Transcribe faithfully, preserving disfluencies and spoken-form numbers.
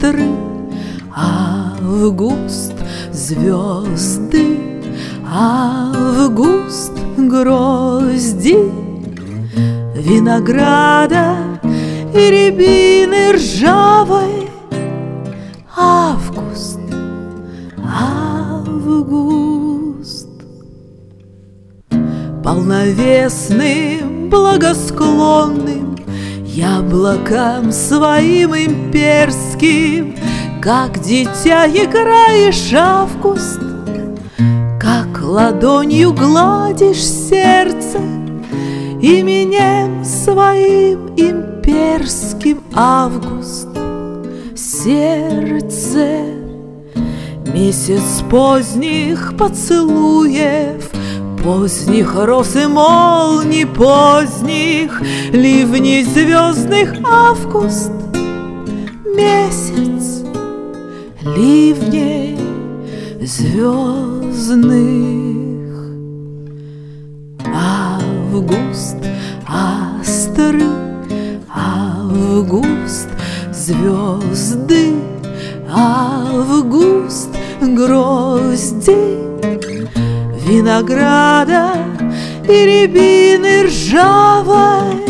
астры, август, звезды, август, грозди винограда и рябины ржавой. Август, август, полновесным, благосклонным, яблоком своим имперским, как дитя играешь, август, как ладонью гладишь сердце именем своим имперским, август, сердце. Месяц поздних поцелуев, поздних роз и молний, поздних ливней звездных, август, месяц ливней звездных. Август, астры, август, звезды, август, грозди винограда и рябины ржавой.